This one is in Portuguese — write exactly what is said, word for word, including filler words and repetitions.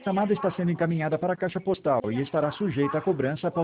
chamada está sendo encaminhada para a caixa postal e estará sujeita a cobrança após